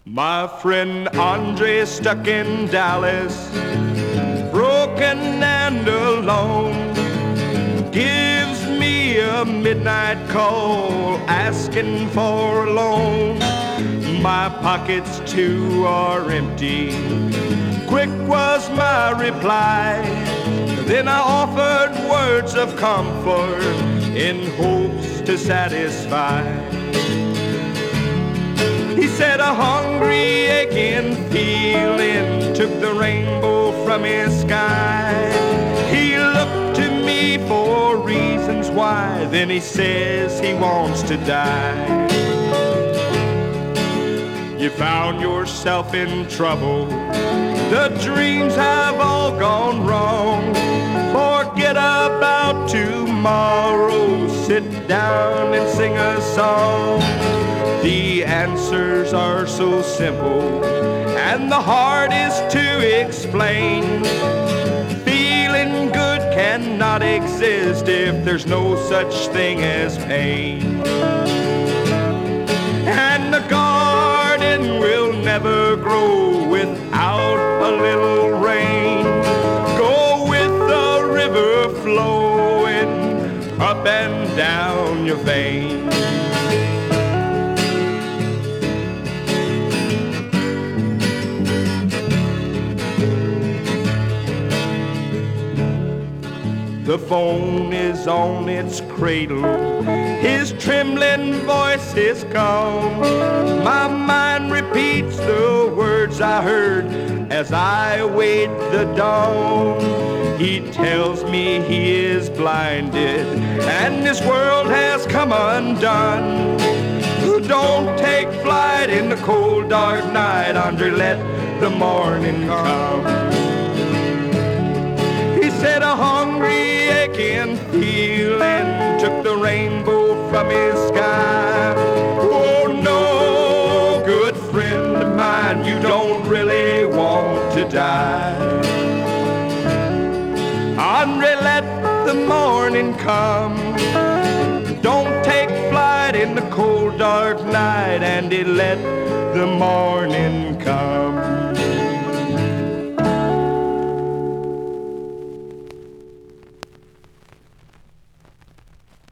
My friend Andre stuck in Dallas, broken and alone, gives me a midnight call asking for a loan. My pockets too are empty, quick was my reply. Then I offered words of comfort in hopes to satisfy. He said a hungry, aching feeling took the rainbow from his sky. He looked to me for reasons why, then he says he wants to die. You found yourself in trouble, the dreams have all gone wrong. Forget about tomorrow, sit down and sing a song. The answers are so simple, and the hard is to explain. Feeling good cannot exist if there's no such thing as pain. And the garden will never grow without a little rain. Go with the river flowing up and down your veins. The phone is on its cradle, his trembling voice is gone. My mind repeats the words I heard as I await the dawn. He tells me he is blinded and this world has come undone. Don't take flight in the cold dark night, Andre, let the morning come. He said a hungry, aching feeling took the rainbow from his sky. Oh no, good friend of mine, you don't really want to die. Andre, let the morning come. Don't take flight in the cold dark night, Andy, let the morning come.